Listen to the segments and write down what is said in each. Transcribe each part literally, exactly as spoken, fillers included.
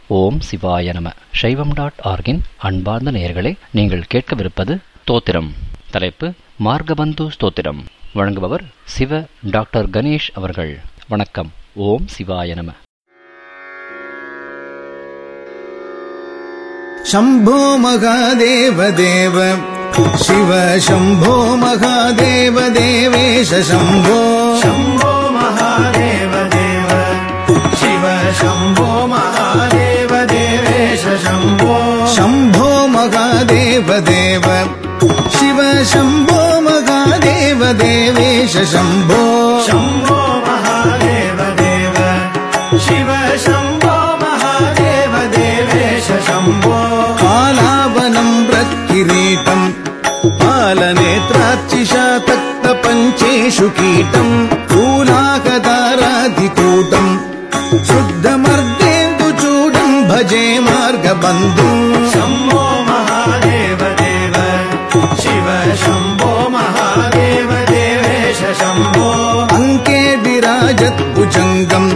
ஓம் சிவாய நம. சைவம் டாட் ஆர்கின் அன்பார்ந்த நேயர்களே, நீங்கள் கேட்கவிருப்பது ஸ்தோத்திரம். தலைப்பு மார்கபந்து ஸ்தோத்திரம். வழங்குபவர் சிவ டாக்டர் கணேஷ் அவர்கள். வணக்கம். ஓம் சிவாய நம. शम्भो महादेव देव शिव शम्भो महादेव देवेश शम्भो शम्भो महादेव देव शिव शम्भो महादेव देवेश शम्भो शम्भो महादेव देव शिव शम्भो महादेव देवेश शम्भो शम्भो महादेव देव शिव शम्भो महादेव देवेश शम्भो कालावनं प्रत्किरीटं पालनेत्रार्चिषा तक्तपञ्चेषु कीटं स्थूलाकताराधिकूटं शुद्धमर्देन्दुचूडं भजे मार्गबन्धुं शम्भो महादेव देव शिव शम्भो महादेव देवेश शम्भो अङ्के विराजद्भुजङ्गम्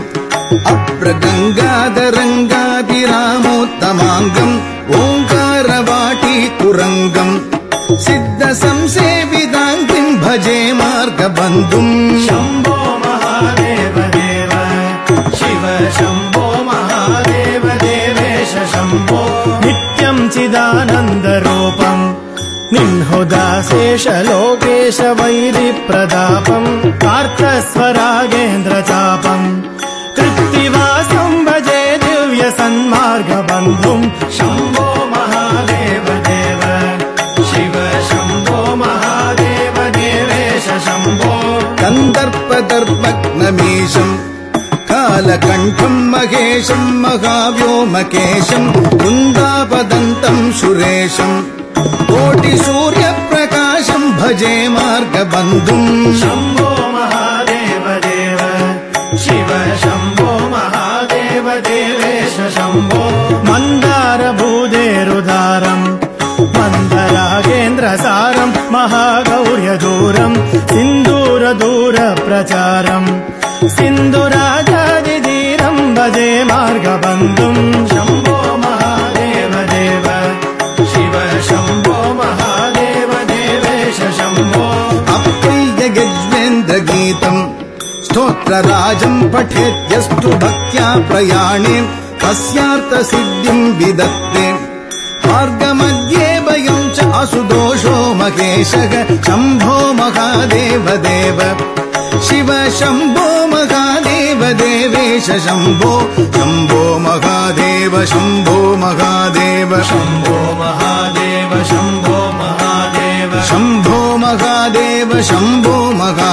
अप्रगङ्गाधरङ्गाभिरामोत्तमाङ्गम् ओङ्कारवाटीकुरङ्गम् सिद्धसंसेविताङ्गिम् भजे मार्गबन्धुम् शम्भो महादेव देव शिव शम्भो महादेव देवेश शम्भो नित्यं चिदानन्दरूपम् निह्नुदाशेष लोकेश वैरिप्रदापम् पार्थस्वरागेन्द्रचापम् कृत्तिवासं भजे दिव्य सन्मार्गबन्धुम् शम्भो महादेव देव शिव शम्भो महादेव देवेश शम्भो कन्दर्पदर्पग्नमीशम् कालकण्ठं महेशं महाव्योमकेशं वृन्दापदन्तं सुरेशं कोटिसूर्यप्रकाशं भजे मार्गबन्धुं शम्भो महादेव देव शिव शम्भो महादेव देवेश शम्भो मन्दारभूदेरुदारम् मन्दरागेन्द्रसारम् महागौर्यदूरम् सिन्दूरदूरप्रचारम् सिन्धुराजादिधीरम् भजे मार्गबन्धुम् शम्भो महादेव देव शिव शम्भो महादेव देवेश शम्भो अप्रियगज्वेन्द्रगीतम् स्तोत्रराजम् पठेद्यस्तु भक्त्या प्रयाणे तस्यार्थसिद्धिम् विदत्ते मार्गमध्ये भयं च असुदोषो महेशः शम्भो महादेव देव शिव शम्भो महादेव देवेश शम्भो शम्भो महादेव शम्भो महादेव शम्भो महादेव शम्भो महादेव शम्भो महादेव शम्भो महादेव